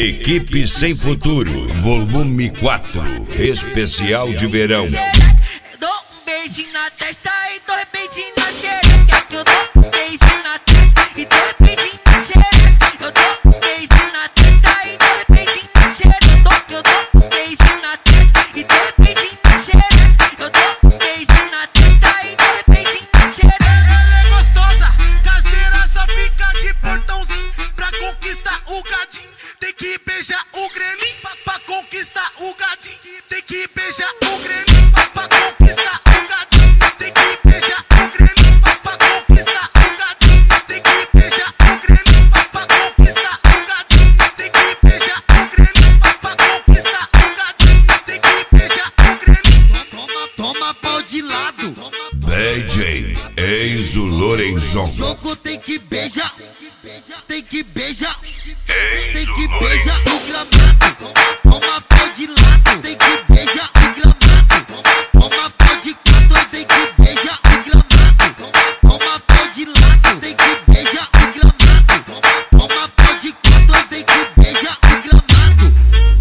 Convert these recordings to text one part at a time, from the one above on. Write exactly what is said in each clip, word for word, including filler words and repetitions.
Equipe Sem Futuro, volume quatro, especial de verão. Dou um beijinho na testa e dou um beijinho na xereca. Eu dou um beijinho na testa e dou um beijinho na xereca. Eu dou um beijinho na testa e dou um beijinho na xereca. Eu dou um beijinho na testa e dou um beijinho na xereca. Eu dou um beijinho na testa e dou um beijinho na xereca. Ela é gostosa, caseira, só fica de portãozinho. Pra conquistar o gadinho, tem que beijar o grelhinho. Pra, pra conquistar o gadinho, tem que beijar o grelhinho. Pra, pra conquistar o gadinho, tem que beijar o grelhinho. Pra, pra conquistar o gadinho, tem que beijar o grelhinho. Pra, pra conquistar o gadinho, tem que beijar o grelhinho. Pra, pra conquistar o gadinho, tem que beijar o grelhinho. Toma, toma pau de lado. D J Enzo Lorenzon. Jogo tem que beijar, tem que beijar, tem que beijar o gramado. Toma pau de lado, tem que beijar o gramado. Toma pau de quatro, tem que beijar o gramado. Toma pau de lado, tem que beijar o gramado. Toma pau de quatro, tem que beijar o gramado.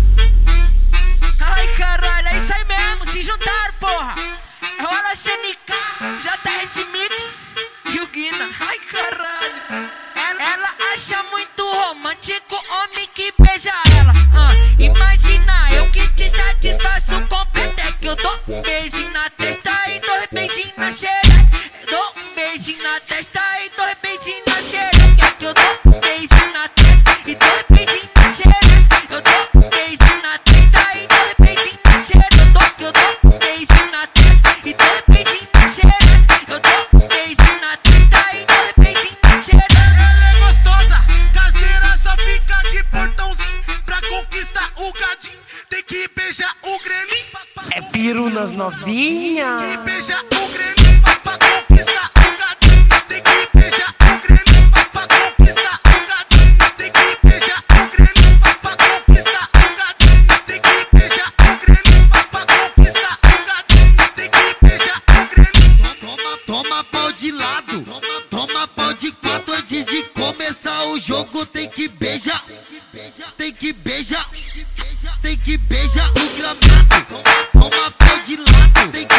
Ai caralho, é isso aí mesmo, se juntaram, porra. Rola C N K, J S Mix e o Guina. Ai caralho. Ela, ela acha muito romântico homem que beija ela. Ah, imagina eu que te satisfaço completo. É que eu dou um beijinho na testa e dou um beijinho na xereca. Eu dou um beijinho na testa e dou um beijinho na xereca. É que eu dou um beijinho na testa e dou um beijinho na xereca. Eu dou um beijinho na testa e dou um beijinho na xereca. Eu dou, eu dou um beijinho na testa e dou um beijinho na xereca. Eu dou um beijinho na testa e dou um beijinho na xereca. Ela é gostosa, caseira, só fica de portãozinho. Pra conquistar o gadinho, tem que beijar o grelhinho. É piru nas novinhas. Tem que beijar o grelhinho. Pra conquistar o gadinho, tem que beijar o grelhinho. Pra conquistar o gadinho, tem que beijar o grelhinho. Pra conquistar o gadinho, tem que beijar o grelhinho. Pra conquistar o gadinho, tem que beijar o grelhinho. Toma, toma pau de lado. Toma, toma pau de quatro antes de começar o jogo. Tem que beijar, tem que beijar, tem que beijar o gramado. Toma pau de lado, tem que